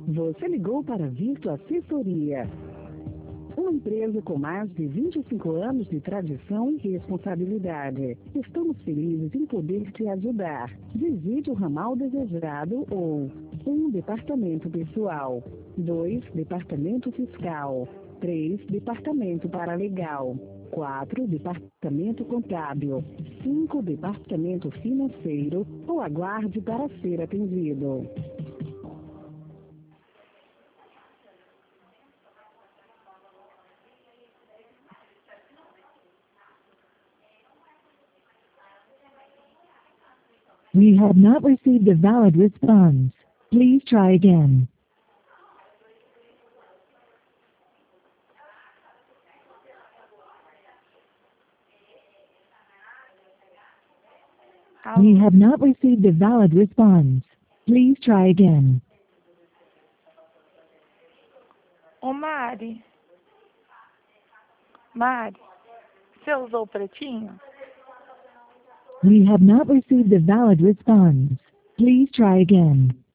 Você ligou para a Virtu Assessoria, uma empresa com mais de 25 anos de tradição e responsabilidade. Estamos felizes em poder te ajudar. Visite o ramal desejado ou 1. Departamento pessoal, 2. Departamento fiscal, 3. Departamento paralegal, 4. Departamento contábil, 5. Departamento financeiro ou aguarde para ser atendido. We have not received a valid response. Please try again. We have not received a valid response. Please try again. Ô Mari. Mari, você usou o pretinho? We have not received a valid response. Please try again.